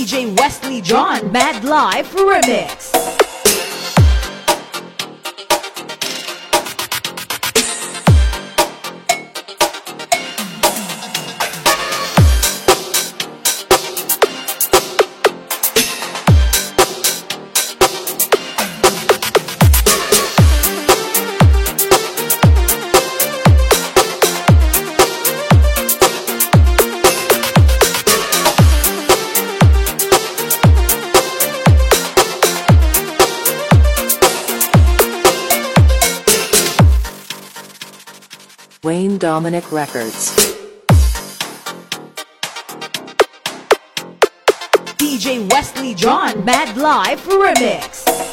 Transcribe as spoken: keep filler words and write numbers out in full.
D J Wesley John Mad Life Remix. Wayne Dominic Records. D J Wesley John Mad Life Remix.